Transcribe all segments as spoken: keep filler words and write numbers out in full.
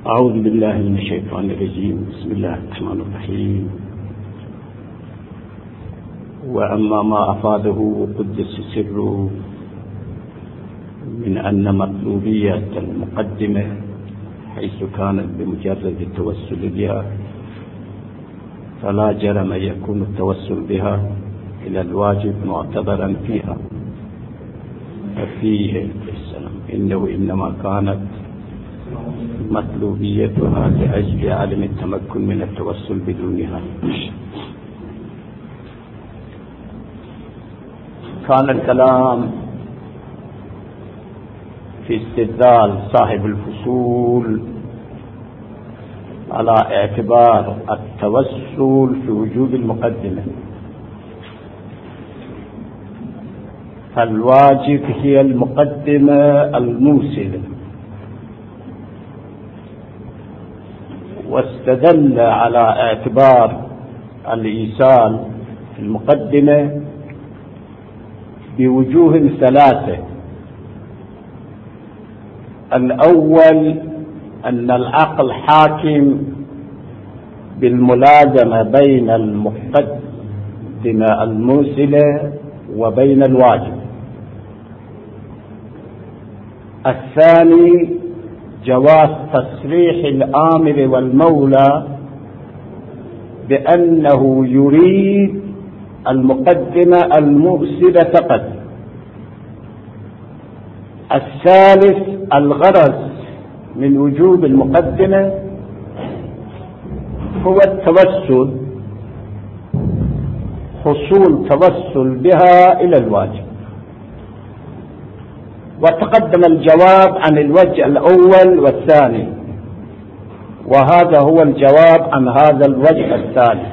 أعوذ بالله من الشيطان الرجيم. بسم الله الرحمن الرحيم. وأما ما أفاده قدس سره من أن مطلوبية المقدمة حيث كانت بمجرد التوسل بها فلا جرم يكون التوسل بها إلى الواجب معتبرا فيها، ففيه السلام إنه إنما كانت مطلوبيتها لأجل عدم التمكن من التوسل بدونها. كان الكلام في استدلال صاحب الفصول على اعتبار التوسل في وجوب المقدمة، فالواجب هي المقدمة الموصلة، واستدل على اعتبار الإيصال في المقدمة بوجوه ثلاثة. الأول أن العقل حاكم بالملازمة بين المقدمة الموصلة وبين الواجب. الثاني جواز تصريح الآمر والمولى بأنه يريد المقدمة الموصلة فقط. الثالث الغرض من وجوب المقدمة هو التوسل، حصول توسل بها إلى الواجب. وتقدم الجواب عن الوجه الأول والثاني، وهذا هو الجواب عن هذا الوجه الثالث.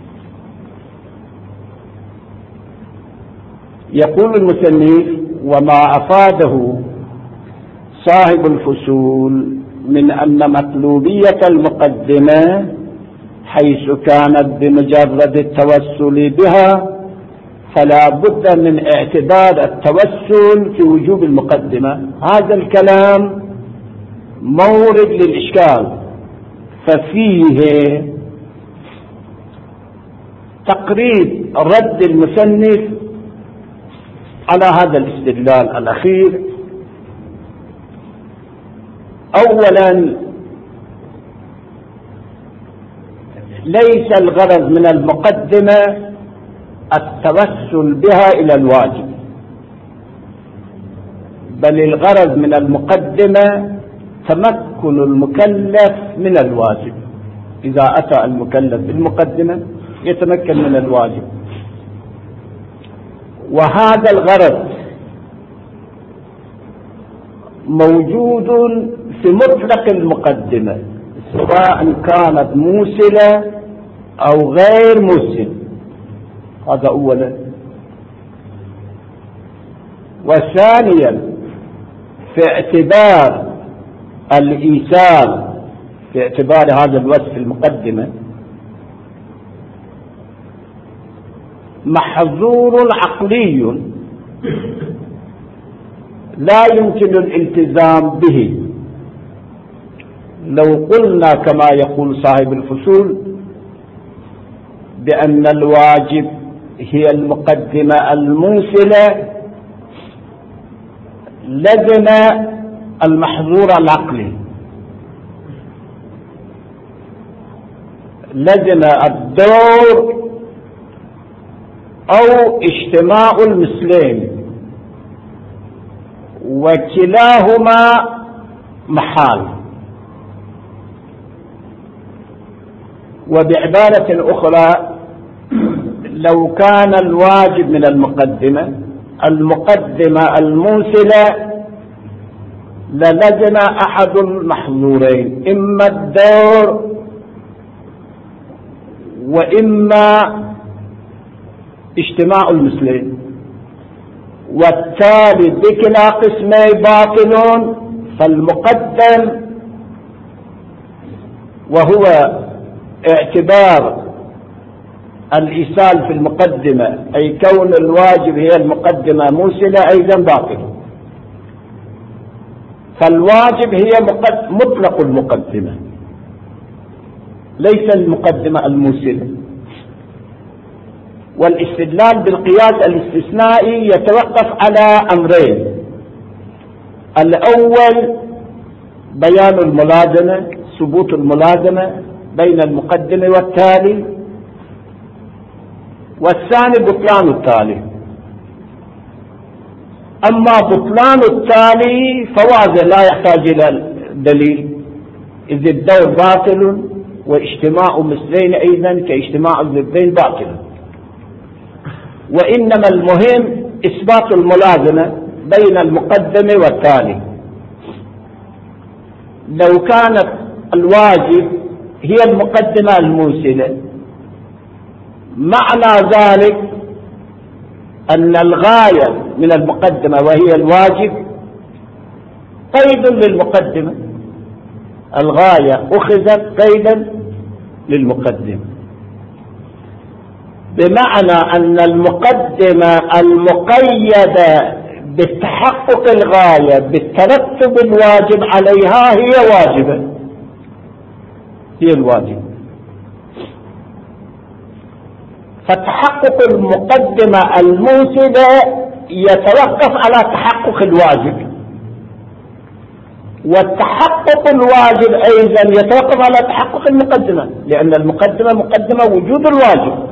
يقول المصنف: وما أفاده صاحب الفصول من أن مطلوبية المقدمة حيث كانت بمجرد التوسل بها فلا بد من اعتبار التوسل في وجوب المقدمة. هذا الكلام مورد للإشكال، ففيه تقريب رد المصنف على هذا الاستدلال الأخير. أولا، ليس الغرض من المقدمة التوسل بها إلى الواجب، بل الغرض من المقدمة تمكن المكلف من الواجب. إذا أتى المكلف بالمقدمة يتمكن من الواجب، وهذا الغرض موجود في مطلق المقدمة سواء كانت موصلة أو غير موصلة. هذا أولا. وثانيا، في اعتبار الإيصال، في اعتبار هذا الوصف المقدمة، محظور عقلي لا يمكن الالتزام به. لو قلنا كما يقول صاحب الفصول بأن الواجب هي المقدمة الموصلة لزم المحظور العقلي، لزم الدور أو اجتماع المثلين، وكلاهما محال. وبعبارة أخرى، لو كان الواجب من المقدمة المقدمة الموصلة للزم أحد المحظورين، إما الدور وإما اجتماع المثلين، والتالي بكلا قسمي باطل. فالمقدم وهو اعتبار الإيصال في المقدمة، أي كون الواجب هي المقدمة موصلة، أيضا باطل. فالواجب هي مطلق المقدمة ليس المقدمة الموصلة. والاستدلال بالقياس الاستثنائي يتوقف على أمرين: الأول بيان الملازمة، ثبوت الملازمة بين المقدمة والتالي، والثاني بطلان التالي. أما بطلان التالي فواضح لا يحتاج إلى دليل، إذ الدور باطل واجتماع مثلين أيضا كاجتماع الضدين باطل، وإنما المهم إثبات الملازمة بين المقدمة والتالي. لو كانت الواجب هي المقدمة الموصلة معنى ذلك أن الغاية من المقدمة وهي الواجب قيد للمقدمة، الغاية أخذت قيدا للمقدمة، بمعنى أن المقدمة المقيدة بالتحقق الغاية بالترتب الواجب عليها هي واجبة، هي الواجب. فتحقق المقدمة الموصلة يتوقف على تحقق الواجب، والتحقق الواجب أيضا يتوقف على تحقق المقدمة، لأن المقدمة مقدمة وجود الواجب.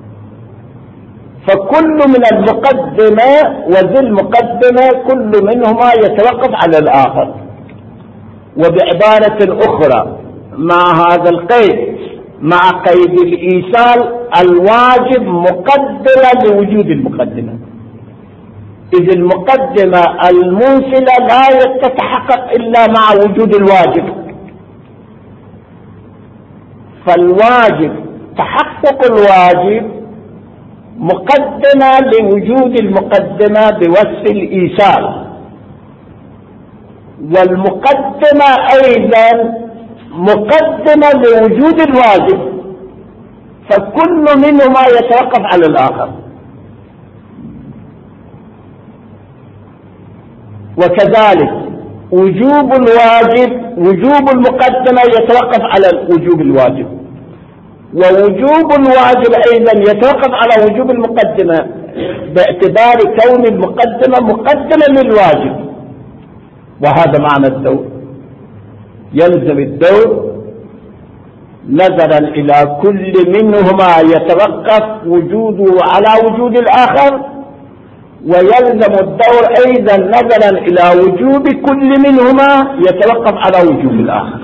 فكل من المقدمة وذي المقدمة كل منهما يتوقف على الآخر. وبعبارة أخرى مع هذا القيد، مع قيد الإيصال، الواجب مقدمة لوجود المقدمة، إذ المقدمة الموصلة لا تتحقق إلا مع وجود الواجب. فالواجب تحقق الواجب مقدمة لوجود المقدمة بوصف الإيصال، والمقدمة أيضا مقدمة لوجود الواجب، فكل منهما يتوقف على الآخر. وكذلك وجوب الواجب وجوب المقدمة يتوقف على وجوب الواجب، ووجوب الواجب أيضا يتوقف على وجوب المقدمة باعتبار كون المقدمة مقدمة للواجب. وهذا معنى الدور. يلزم الدور نظرا إلى كل منهما يتوقف وجوده على وجود الآخر، ويلزم الدور أيضا نظرا إلى وجوب كل منهما يتوقف على وجوب الآخر.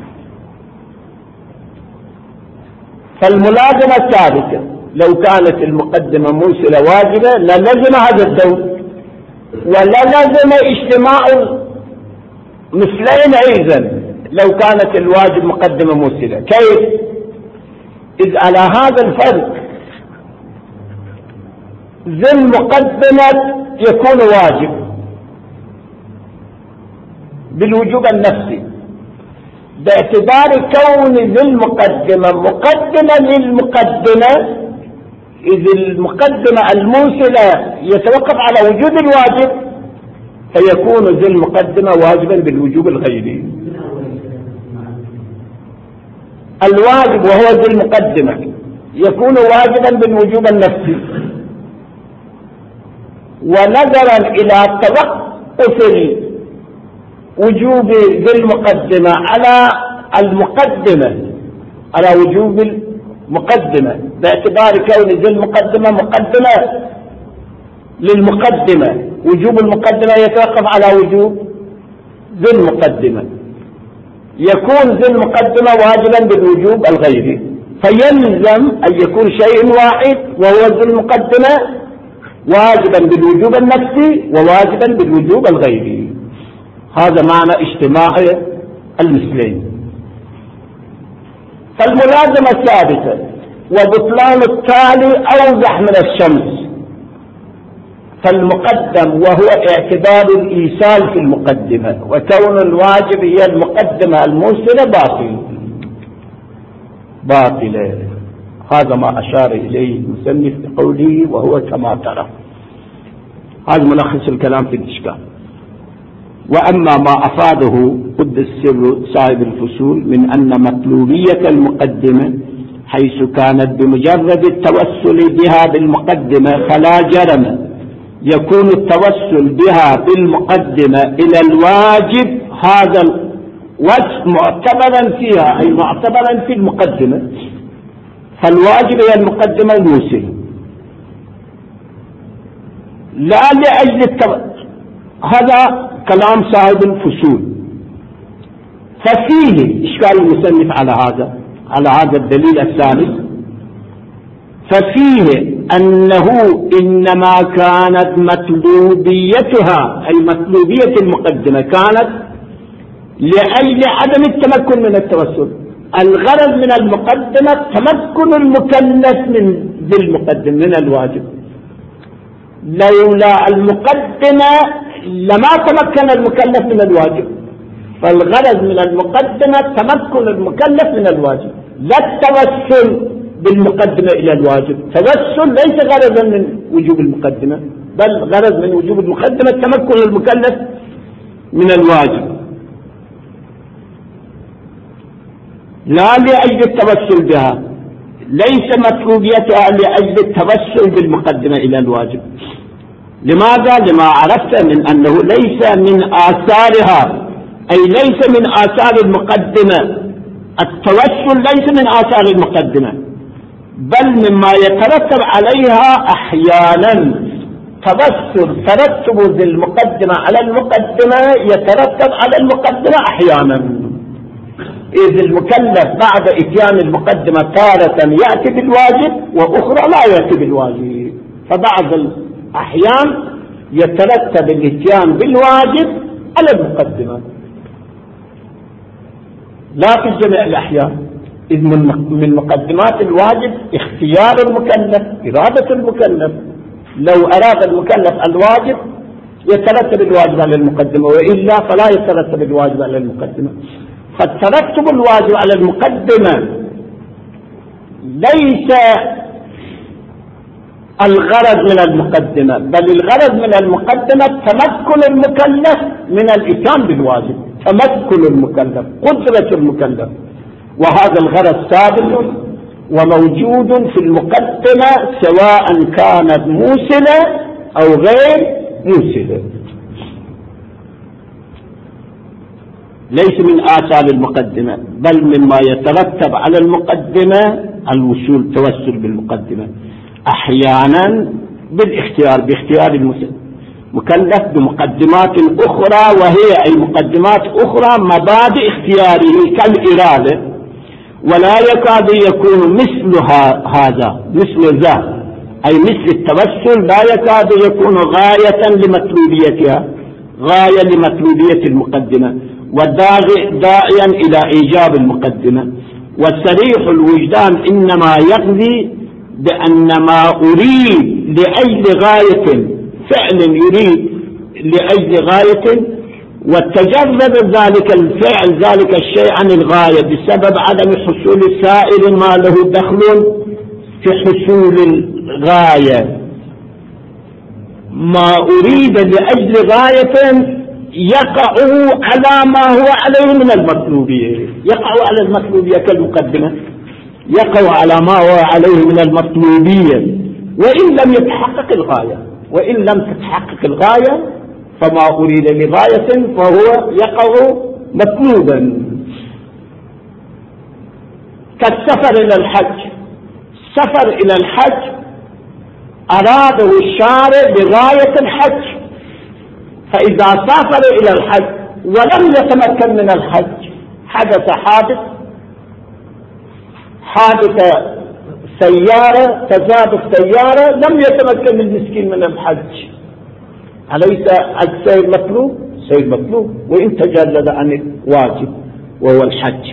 فالملازمة ثابتة، لو كانت المقدمة موصلة واجبة للزم هذا الدور، وللزم اجتماع مثلين أيضا لو كانت الواجب مقدمة موصلة. كيف؟ إذ على هذا الفرق ذي المقدمة يكون واجب بالوجوب النفسي باعتبار كون ذي المقدمة مقدمة للمقدمة، إذ المقدمة الموصلة يتوقف على وجود الواجب، فيكون ذي المقدمة واجبا بالوجوب الغيري. الواجب وهو ذي المقدمة يكون واجبا بالوجوب النفسي، ونظرا إلى توقف وجوب ذي المقدمة على المقدمة على وجوب المقدمة باعتبار كون ذي المقدمة مقدمة للمقدمة، وجوب المقدمة يتوقف على وجوب ذي المقدمة، يكون ذي المقدمة واجبا بالوجوب الغيري. فيلزم أن يكون شيء واحد وهو ذي المقدمة واجبا بالوجوب النفسي وواجبا بالوجوب الغيري. هذا معنى اجتماع المثلين. فالملازمة ثابتة، وبطلان التالي أوضح من الشمس. فالمقدم وهو اعتبار الإيصال في المقدمة، وكون الواجب هي المقدمة الموصلة باطل باطلة. هذا ما أشار إليه المصنف بقوله وهو كما ترى. هذا ملخص الكلام في الإشكال. وأما ما أفاده قدس السر صاحب الفصول من أن مطلوبية المقدمة حيث كانت بمجرد التوسل بها بالمقدمة فلا جرم يكون التوسل بها بالمقدمة إلى الواجب هذا الوجه معتبرا فيها، أي معتبرا في المقدمة، فالواجب هي المقدمة الموصلة لا لأجل التوسل. هذا كلام صاحب الفصول. ففيه إشكال المصنف على هذا على هذا الدليل الثالث، ففيه أنه إنما كانت مطلوبيتها أي مطلوبية المقدمة كانت لأجل عدم التمكن من التوسل. الغرض من المقدمة تمكن المكلف من بالمقدم من الواجب. لولا المقدمة لما تمكن المكلف من الواجب، فالغرض من المقدمة تمكن المكلف من الواجب لا التوسل بالمقدمة إلى الواجب. توسل ليس غرضا من وجوب المقدمة، بل غرض من وجوب المقدمة تمكن المكلف من الواجب لا لأجل التوسل بها، ليس مطلوبيتها لأجل التوسل بالمقدمة إلى الواجب. لماذا؟ لما عرفت من أنه ليس من آثارها، أي ليس من آثار المقدمة التوسل، ليس من آثار المقدمة، بل مما يترتب عليها أحيانا. توسل ترتب المقدمة على المقدمة يترتب على المقدمة أحيانا، إذ المكلف بعد إتيان المقدمة تارة يأتي بالواجب وأخرى لا يأتي بالواجب، فبعض الأحيان يترتب الإتيان بالواجب على المقدمة لا في جميع الأحيان، إذ من مقدمات الواجب اختيار المكلف، إرادة المكلف. لو أراد المكلف الواجب يترتب الواجب على المقدمة، وإلا فلا يترتب الواجب على المقدمة. فالترتب الواجب على المقدمة ليس الغرض من المقدمة، بل الغرض من المقدمة تمكن المكلف من الإتيان بالواجب، تمكن المكلف، قدرة المكلف، وهذا الغرض ثابت وموجود في المقدمة سواء كانت موصلة أو غير موصلة. ليس من آثار المقدمة، بل مما يترتب على المقدمة الوصول توسل بالمقدمة، أحيانا بالاختيار باختيار المكلف بمقدمات أخرى، وهي أي مقدمات أخرى مبادئ اختياره كالإرادة، ولا يكاد يكون مثلها هذا مثل ذا، أي مثل التوسل لا يكاد يكون غاية لمطلوبيتها، غاية لمطلوبية المقدمة وداعيا إلى إيجاب المقدمة. والصريح الوجدان إنما يقضي بأن ما أريد لأجل غاية، فعل يريد لأجل غاية، وتجرد ذلك الفعل ذلك الشيء عن الغاية بسبب عدم حصول سائل ما له دخل في حصول الغاية. ما أريد لأجل غاية يقع على ما هو عليه من المطلوبية، يقع على المطلوبية كالمقدمة، يقع على ما هو عليه من المطلوبية وإن لم يتحقق الغاية، وإن لم تتحقق الغاية فما أريد لغاية فهو يقع مطلوبا. كالسفر إلى الحج، السفر إلى الحج أراده الشارع بغاية الحج، فإذا سافر إلى الحج ولم يتمكن من الحج حدث حادث حادث سيارة تزاد السيارة لم يتمكن المسكين من الحج، أليس السير مطلوب؟ سير مطلوب وإن تجلد عن الواجب وهو الحج.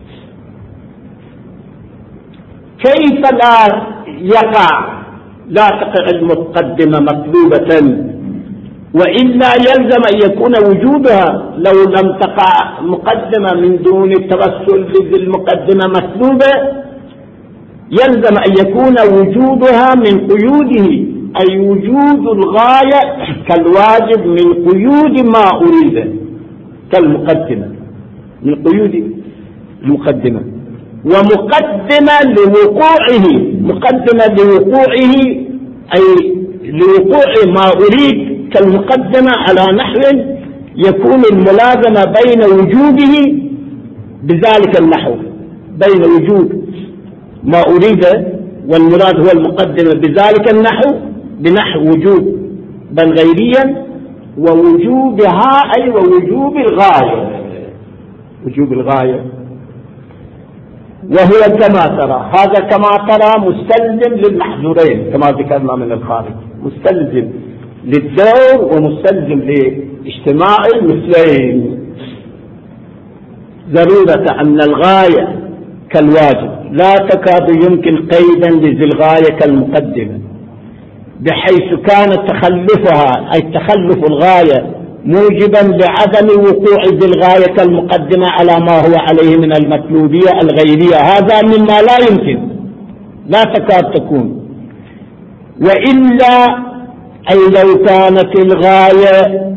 كيف لا يقع لا تقع المقدمة مطلوبة، وإلا يلزم أن يكون وجودها لو لم تقع مقدمة من دون التوسل بالمقدمة مطلوبة يلزم أن يكون وجودها من قيوده أي وجود الغاية كالواجب من قيود ما أريد كالمقدمة، من قيود المقدمة، ومقدمة لوقوعه، مقدمة لوقوعه أي لوقوع ما أريد كالمقدمة على نحو يكون الملازمة بين وجوده بذلك النحو، بين وجود ما أريد والمراد هو المقدمة بذلك النحو بنحو وجوب بل غيريا، ووجوبها أي ووجوب الغاية، وجوب الغاية. وهو كما ترى، هذا كما ترى مستلزم للمحظورين كما ذكرنا من الخارج، مستلزم للدور ومستلزم لاجتماع المثلين. ضرورة أن الغاية كالواجب لا تكاد يمكن قيدا لذي الغاية كالمقدمة، بحيث كان تخلفها أي تخلف الغاية موجبا لعدم وقوع ذي الغاية كالمقدمة على ما هو عليه من المطلوبية الغيرية، هذا مما لا يمكن، لا تكاد تكون. وإلا أي لو كانت الغاية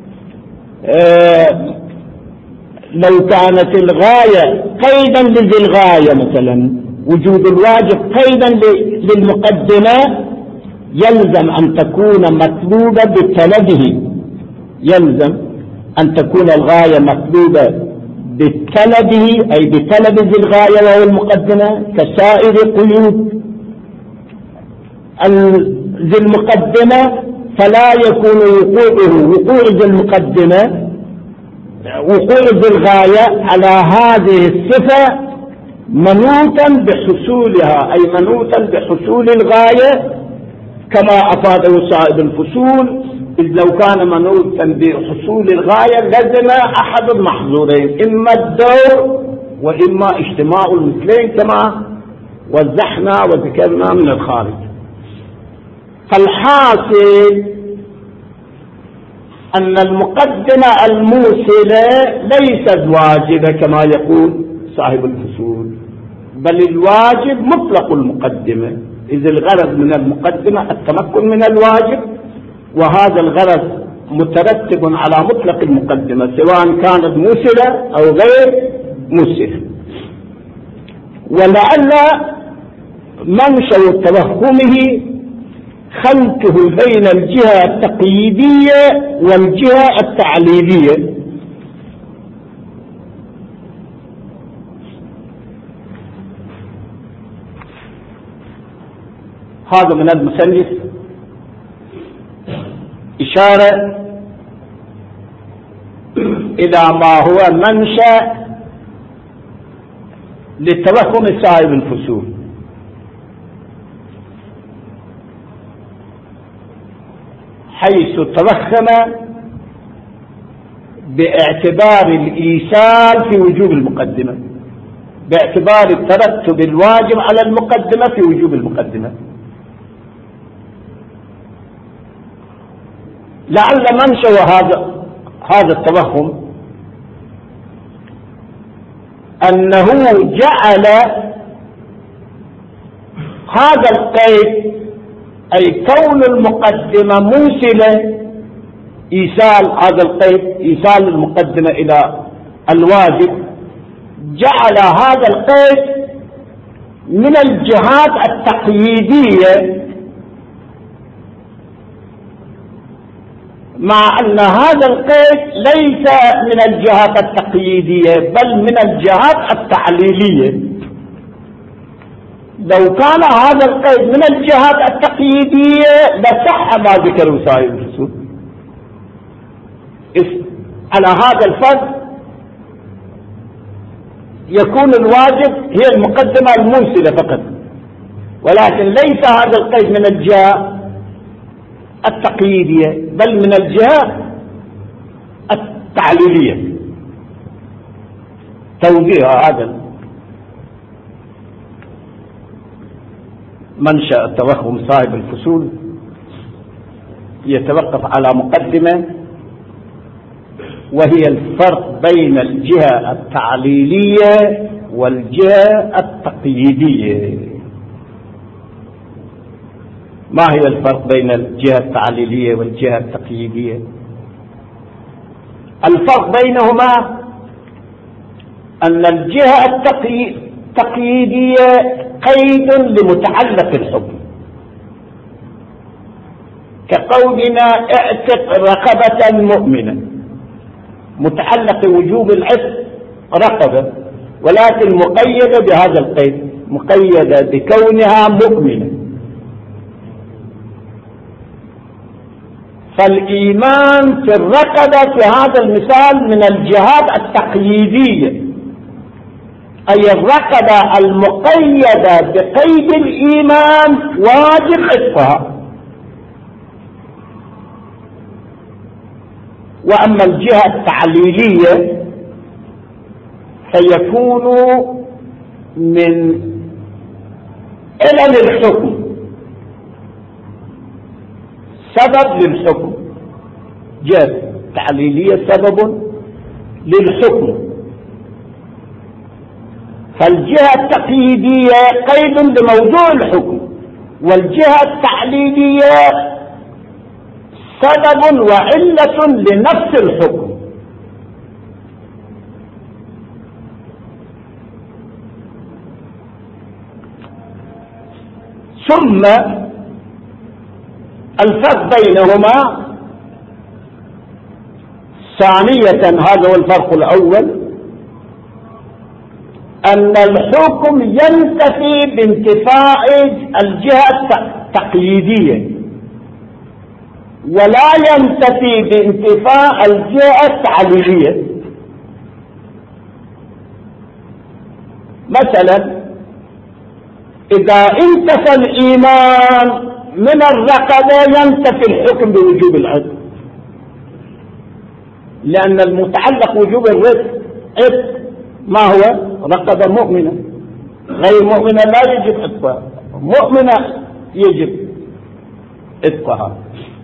آه لو كانت الغاية قيدا لذي الغاية، مثلا وجود الواجب قيدا للمقدمة، يلزم أن تكون مطلوبة بطلبه، يلزم أن تكون الغاية مطلوبة بطلبه أي بطلب ذي الغاية وهو المقدمة كسائر قيود ذي المقدمة، فلا يكون وقوعه وقوع ذي المقدمة وقوع ذي الغاية على هذه الصفة منوطا بحصولها أي منوطا بحصول الغاية كما أفاده صاحب الفصول، إذ لو كان منوطا بحصول الغاية لزم أحد المحظورين، إما الدور وإما اجتماع المثلين كما وزحنا وذكرنا من الخارج. فالحاصل أن المقدمة الموصلة ليست واجبة كما يقول صاحب الفصول، بل الواجب مطلق المقدمة، إذ الغرض من المقدمة التمكن من الواجب، وهذا الغرض مترتب على مطلق المقدمة سواء كانت موصلة أو غير موصلة. ولعل منشأ توهمه خلطه بين الجهة التقييدية والجهة التعليلية. هذا من المثلث إشارة إلى ما هو منشأ لتوهم صاحب الفصول، حيث توهم باعتبار الإيصال في وجوب المقدمة، باعتبار الترتب الواجب على المقدمة في وجوب المقدمة. لعل منشأ هذا هذا التوهم أنه جعل هذا القيد أي كون المقدمة موصلة، إيصال هذا القيد إيصال المقدمة إلى الواجب، جعل هذا القيد من الجهات التقييدية، مع أن هذا القيد ليس من الجهات التقييدية بل من الجهات التعليلية. لو كان هذا القيد من الجهات التقييدية لصح ما ذكره صاحب الفصول. على هذا الفرض يكون الواجب هي المقدمة الموصلة فقط، ولكن ليس هذا القيد من الجهة التقييدية بل من الجهة التعليلية. توضيح هذا منشأ التوهم صاحب الفصول يتوقف على مقدمة، وهي الفرق بين الجهة التعليلية والجهة التقييدية. ما هي الفرق بين الجهة التعليلية والجهة التقييدية؟ الفرق بينهما أن الجهة التقييدية قيد لمتعلق الحكم، كقولنا اعتق رقبة مؤمنة، متعلق وجوب العتق رقبة، ولكن مقيدة بهذا القيد، مقيدة بكونها مؤمنة. فالإيمان في الرقبة في هذا المثال من الجهات التقييدية، أي الرقبة المقيدة بقيد الإيمان واجب عتقها. وأما الجهة التعليلية فيكون من علل الحكم، سبب للحكم، جهة تعليلية سبب للحكم. فالجهة التقييدية قيد لموضوع الحكم، والجهة التعليلية سبب وعلة لنفس الحكم. ثم الفرق بينهما ثانية، هذا هو الفرق الأول، أن الحكم ينتفي بانتفاء الجهة التقييدية، ولا ينتفي بانتفاء الجهة التعليلية. مثلا إذا انتفى الإيمان من الرقبة ينتفي الحكم بوجوب العتق، لأن المتعلق وجوب الرزق عتق ما هو؟ رقبة مؤمنة، غير مؤمنة لا يجب عتقها، مؤمنة يجب عتقها.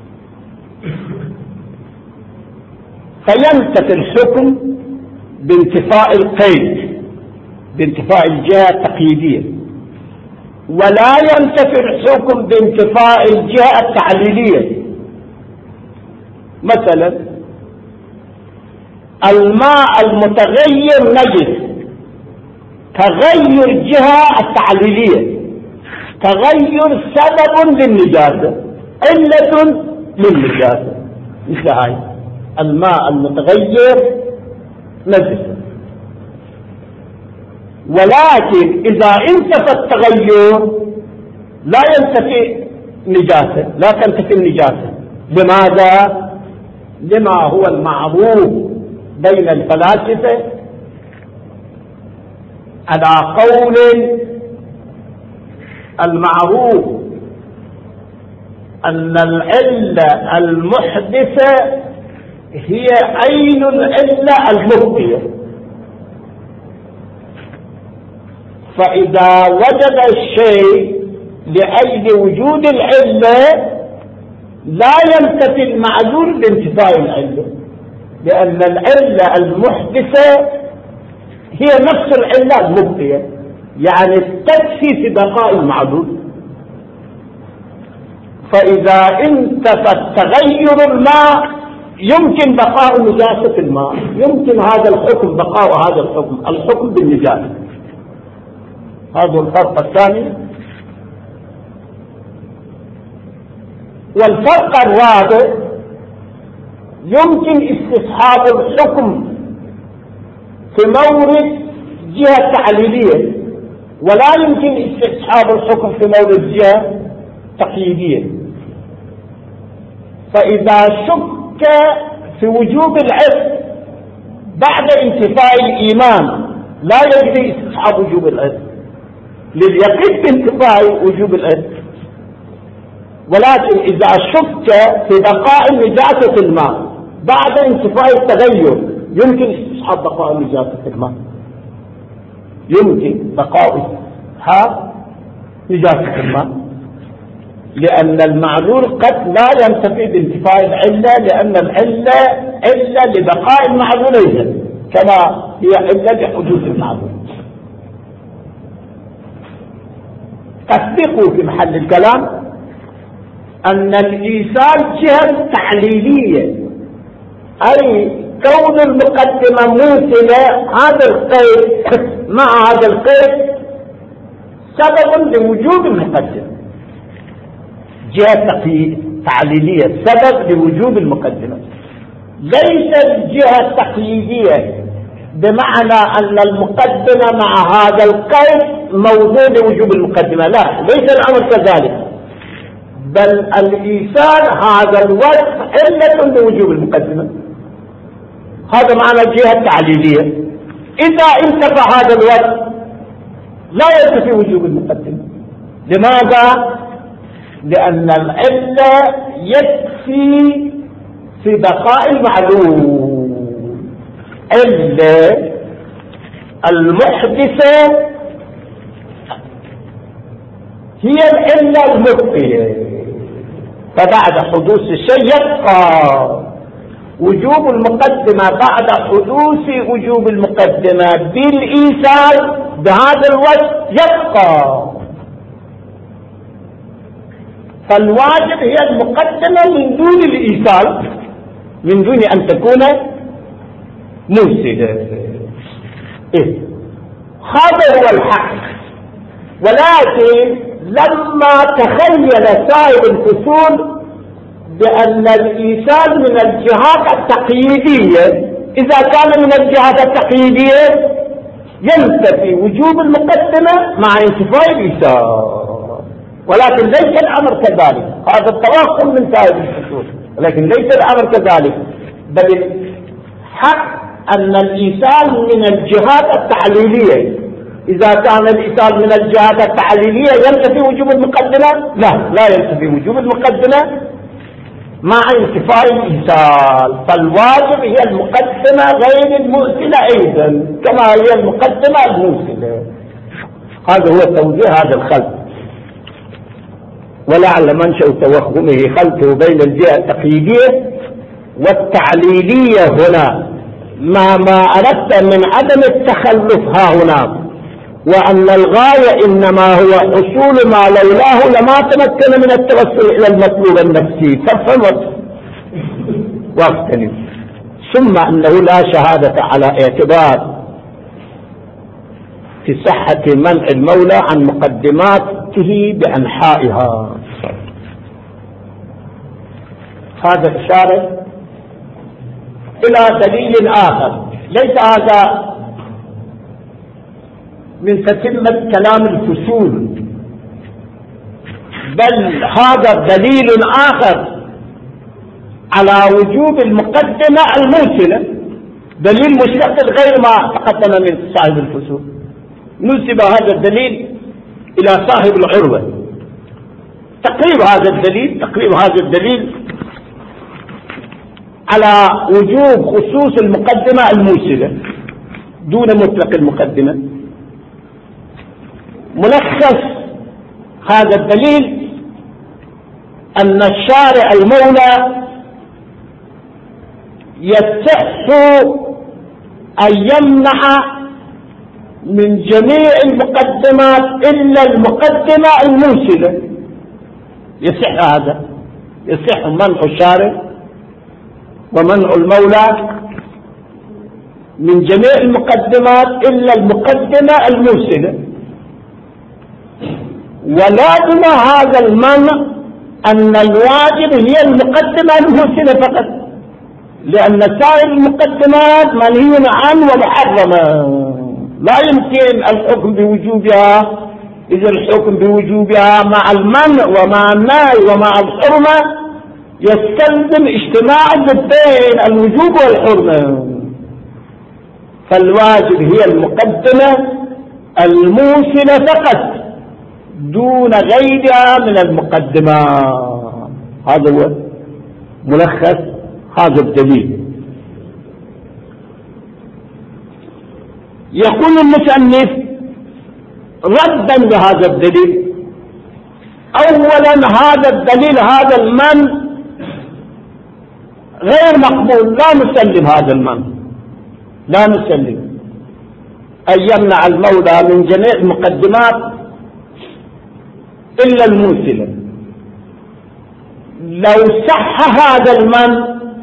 فينتفي الحكم بانتفاء القيد، بانتفاء الجهة التقييدية، ولا ينتفي الحكم بانتفاء الجهة التعليلية. مثلا الماء المتغير نجس، تغير الجهة التعليلية، تغير سبب للنجاسة، علة للنجاسة، مثل هاي الماء المتغير نجس. ولكن إذا انتفى التغير لا ينتفي نجاسة، لا تنتفي النجاسة. لماذا؟ لما هو المعروف بين الفلاسفة على قول المعروف أن العلة المحدثة هي عين العلة المبقية، فإذا وجد الشيء لأجل وجود العلة لا ينتفي المعذور بانتفاء العلة، لأن العلة المحدثة هي نفس العلة المبقية، يعني تكفي في بقاء المعذور. فإذا انتفى تغير الماء يمكن بقاء نجاسة الماء، يمكن هذا الحكم بقاء هذا الحكم، الحكم بالنجاسة. هذا الفرق الثاني. والفرق الرابع يمكن استصحاب الحكم في مورد جهة تعليلية، ولا يمكن استصحاب الحكم في مورد جهة تقييدية. فإذا شك في وجوب العتق بعد انتفاء الإيمان لا يجري استصحاب وجوب العتق لليقين بانتفاء وجوب العتق، ولكن إذا شك في بقاء نجاسة الماء بعد انتفاء التغير يمكن استصحاب بقاء نجاسة الماء، يمكن بقاء نجاسة الماء، لأن المعذور قد لا ينتفي بانتفاء العلة، لأن العلة علة لبقاء المعذورين كما هي علة لحدوث المعذور. تصديقه في محل الكلام أن الإيصال جهة تعليلية، أي كون المقدمة موصلة هذا القيد مع هذا القيد سبب لوجوب المقدمة، جهة تعليلية سبب لوجوب المقدمة، ليس الجهة التقييدية بمعنى أن المقدمة مع هذا القيد موضوع لوجوب المقدمة، لا، ليس الأمر كذلك، بل الإيصال هذا الوصف علة لوجوب المقدمة، هذا معنى الجهة التعليلية. إذا انتفى هذا الوصف لا ينتفي وجوب المقدمة. لماذا؟ لأن العلة يكفي في بقاء المعلوم، علة المحدثة هي العلة المبقية، فبعد حدوث الشيء يبقى وجوب المقدمة، بعد حدوث وجوب المقدمة بالإيصال بهذا الوجه يبقى، فالواجب هي المقدمة من دون الإيصال، من دون أن تكون موصلة. إيه؟ هذا هو الحق. ولكن لما تخيل صاحب الفصول بأن الإيصال من الجهات التقييدية، إذا كان من الجهات التقييدية ينتفي وجوب المقدمة مع انتفاء الإيصال، ولكن ليس الأمر كذلك، هذا التوهم من صاحب الفصول، ولكن ليس الأمر كذلك، بل الحق أن الإيصال من الجهات التعليلية، إذا كان الإيصال من الجهات التعليلية ينتفي وجوب المقدمة؟ لا، لا ينتفي وجوب المقدمة مع انتفاء الإيصال، فالواجب هي المقدمة غير الموصلة أيضا كما هي المقدمة الموصلة. هذا هو توجيه هذا الخلق، ولعل منشأ توهمه خلطه بين الجهة التقييدية والتعليلية هنا، ما ما أردت من عدم التخلف ها هنا، وأن الغاية إنما هو حصول ما لولاه لما تمكن من التوصل إلى المطلوب النفسي، فافهم واغتنم. ثم أنه لا شهادة على اعتبار في صحة منع المولى عن مقدماته بأنحائها. هذا إشارة إلى دليل آخر، ليس هذا من تتمة كلام الفصول، بل هذا دليل آخر على وجوب المقدمة الموصلة، دليل مستقل غير ما تقدم من صاحب الفصول. نسب هذا الدليل إلى صاحب العروة، تقريب هذا الدليل تقريب هذا الدليل على وجوب خصوص المقدمة الموصلة دون مطلق المقدمة. ملخص هذا الدليل أن الشارع المولى يصح أن يمنع من جميع المقدمات إلا المقدمة الموصلة، يصح هذا، يصح منع الشارع ومنع المولى من جميع المقدمات إلا المقدمة الموصلة، ولازم هذا المنع أن الواجب هي المقدمة الموصلة فقط، لأن سائر المقدمات منهي عنه ومحرمة، لا يمكن الحكم بوجوبها، إذا الحكم بوجوبها مع المنع ومع النهي ومع الحرمة يستلزم اجتماع ضدين الوجوب والحرمة، فالواجب هي المقدمة الموصلة فقط دون غيرها من المقدمات. هذا هو ملخص هذا الدليل. يقول المصنف ردا لهذا الدليل، اولا هذا الدليل هذا المنع غير مقبول، لا نسلم هذا المنع، لا نسلم أن يمنع المولى من جميع المقدمات إلا الموصلة، لو صح هذا المن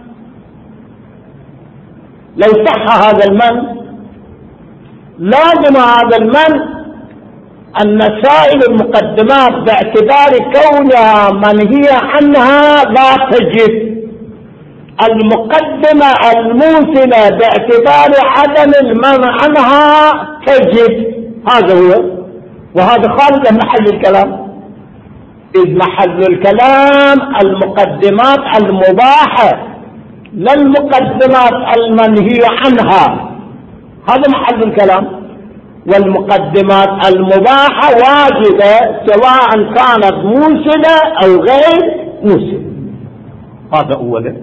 لو صح هذا المن لازم هذا المن أن سائر المقدمات باعتبار كونها منهية عنها لا تجب، المقدمة الموصلة باعتبار عدم المنع عنها تجب. هذا هو، وهذا خارج محل الكلام، إذ محل الكلام المقدمات المباحة لا المقدمات المنهية عنها، هذا محل الكلام. والمقدمات المباحة واجبة سواء كانت موصلة أو غير موصلة، هذا أولا.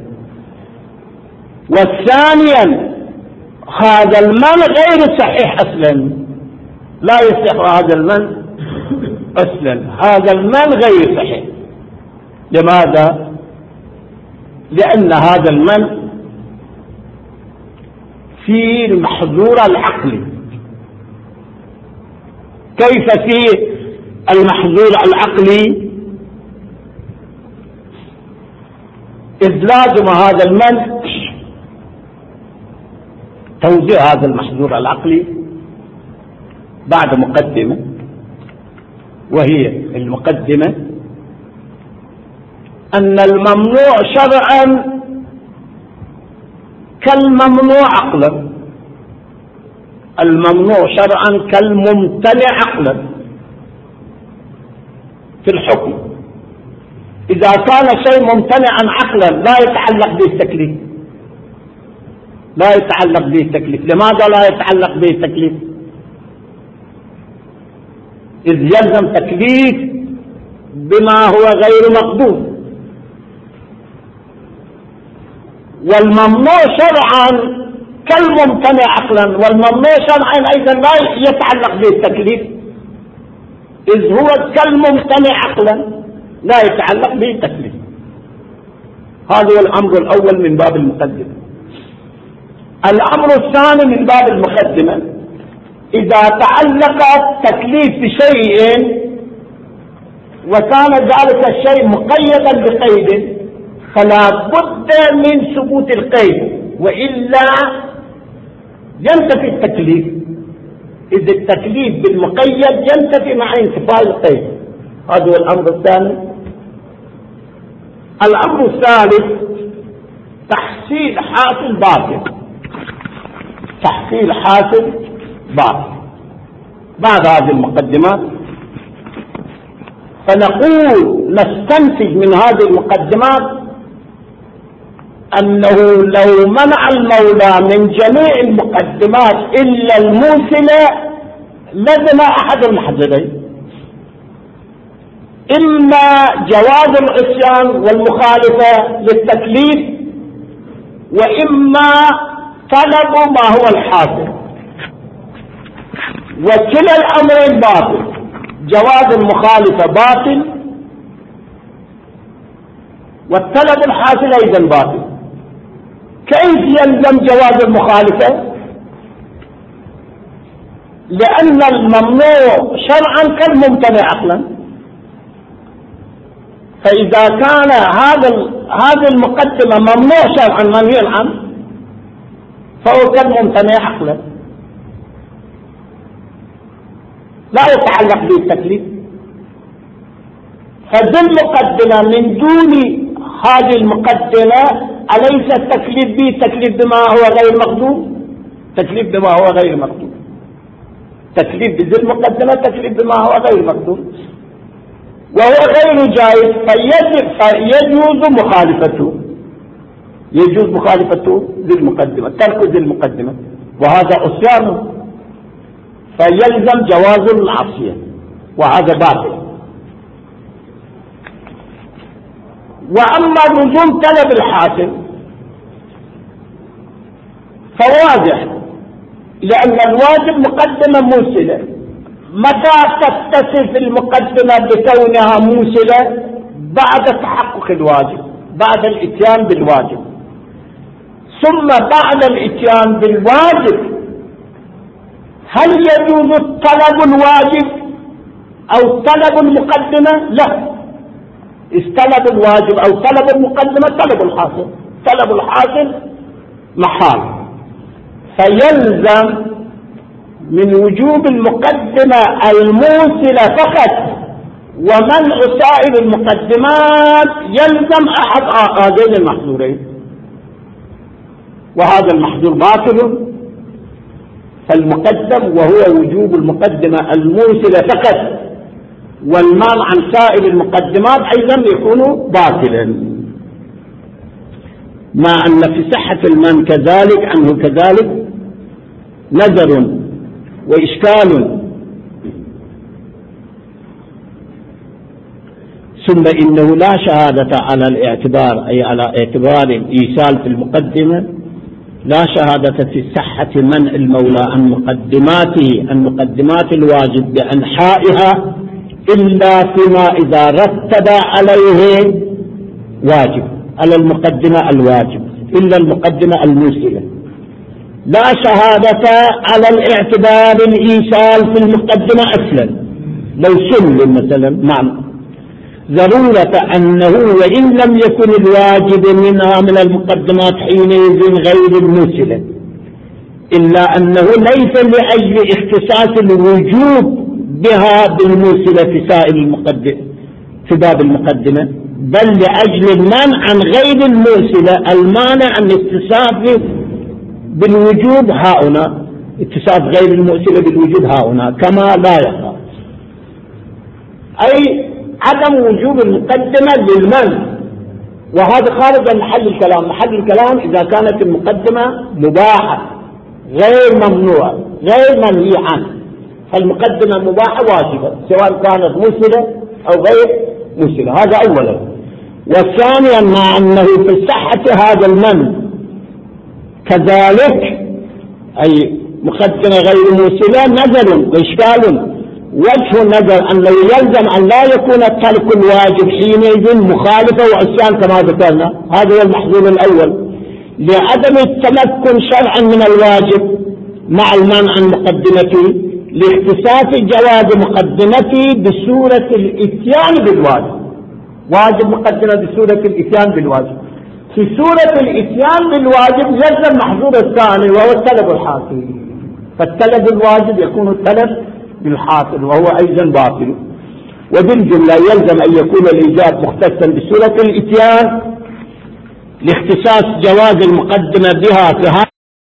والثانيا هذا المنع غير صحيح أصلا، لا يصح هذا المنع أصلا، هذا المنع غير صحيح. لماذا؟ لأن هذا المنع في المحظور العقلي. كيف في المحظور العقلي؟ إذ لازم هذا المنع توزيع هذا المحظور العقلي بعد مقدمة، وهي المقدمة أن الممنوع شرعا كالممنوع عقلا، الممنوع شرعا كالممتنع عقلا في الحكم. إذا كان شيء ممتنعا عقلا لا يتعلق به التكليف، لا يتعلق به التكليف. لماذا لا يتعلق به التكليف؟ إذ يلزم تكليف بما هو غير مقبول. والممنوع شرعا كالممتنع عقلا، والممنوع شرعا أيضا لا يتعلق به التكليف، إذ هو كالممتنع عقلا لا يتعلق به التكليف. هذا هو الأمر الأول من باب المقدمة. الأمر الثاني من باب المقدمة، إذا تعلق التكليف بشيء وكان ذلك الشيء مقيدا بقيد فلا بد من ثبوت القيد، وإلا ينتفي التكليف. إذ التكليف بالمقيد ينتفي مع انتفاء القيد. هذا هو الأمر الثاني. الأمر الثالث تحصيل حاصل باطل، تحصيل حاصل باطل بعد هذه المقدمات. فنقول نستنتج من هذه المقدمات أنه لو منع المولى من جميع المقدمات إلا الموصلة لزم أحد المحذرين، إما جواز العصيان والمخالفة للتكليف، وإما طلب ما هو الحاصل، وكلا الأمرين باطل. جواز المخالفة باطل، والطلب الحاصل أيضا باطل. كيف يلزم جواز المخالفة؟ لأن الممنوع شرعا كالممتنع عقلا، فإذا كان هذا هذه المقدمة ممنوع شرعا منهي عنه فهو كالممتنع عقلا لا يتعلق به التكليف. فذي المقدمة من دون هذه المقدمة أليس التكليف به تكليف بما هو غير مقدور؟ تكليف بما هو غير مقدور، تكليف بذي المقدمة تكليف بما هو غير مقدور، وهو غير جائز، فيجوز مخالفته، يجوز مخالفته ذي المقدمة، ترك ذي المقدمة، وهذا عصيان، فيلزم جواز العصية، وهذا باطل. وأما لزوم طلب الحاصل فواضح، لأن الواجب مقدمة موصلة. متى تتصف المقدمة بكونها موصلة؟ بعد تحقق الواجب، بعد الاتيان بالواجب. ثم بعد الاتيان بالواجب هل يجوز طلب الواجب أو طلب المقدمة؟ لا، استلب الواجب أو طلب المقدمة طلب الحاصل، طلب الحاصل محال، فيلزم من وجوب المقدمة الموصلة فقط ومنع سائر المقدمات يلزم أحد هذين المحظورين، وهذا المحظور باطل. فالمقدم وهو وجوب المقدمة الموصلة فقط والمانع عن سائر المقدمات أيضا يكون باطلا، مع أن في صحة المن كذلك عنه كذلك نظر وإشكال. ثم إنه لا شهادة على الاعتبار، أي على اعتبار الإيصال في المقدمة، لا شهادة في صحة منع المولى عن مقدماته عن مقدمات الواجب بأنحائها إلا فيما إذا رتب عليه واجب، على المقدمة الواجب إلا المقدمة الموصلة. لا شهادة على الاعتبار الإيصال في المقدمة أصلا، لو سلم مثلا معنى ضرورة أنه وإن لم يكن الواجب منها من المقدمات حينئذ غير الموصلة، إلا أنه ليس لأجل اختصاص الوجوب بها بالموصلة في سائر المقدمة في باب المقدمة، بل لأجل المنع عن غير الموصلة، المانع عن اتصاف بالوجوب هاهنا، اتصاف غير الموصلة بالوجوب هاهنا كما لا يخاف، أي عدم وجوب المقدمة للمنع. وهذا خارج عن محل الكلام. محل الكلام إذا كانت المقدمة مباحة غير ممنوعة غير منهي عنه، فالمقدمة مباحة واجبة سواء كانت موصلة أو غير موصلة، هذا أولا. والثانيا مع أنه في صحة هذا المنع كذلك أي مقدمة غير موصلة نظر وإشكال. وجه النظر أنه يلزم أن لا يكون ترك الواجب حينئذ مخالفة وعصيان كما ذكرنا، هذا هو المحظور الأول، لعدم التمكن شرعا من الواجب مع المنع عن مقدمته، لاختصاص جواز مقدمته بصورة الإتيان بالواجب. واجب مقدمة بصورة الإتيان بالواجب، في صورة الإتيان بالواجب يلزم محظور الثاني وهو الطلب الحاصل، فالطلب الواجب يكون الطلب بالحاصل وهو أيضا باطل. وبالجملة يلزم أن يكون الإيجاب مختصا بصورة الإتيان لاختصاص جواز المقدمة بها في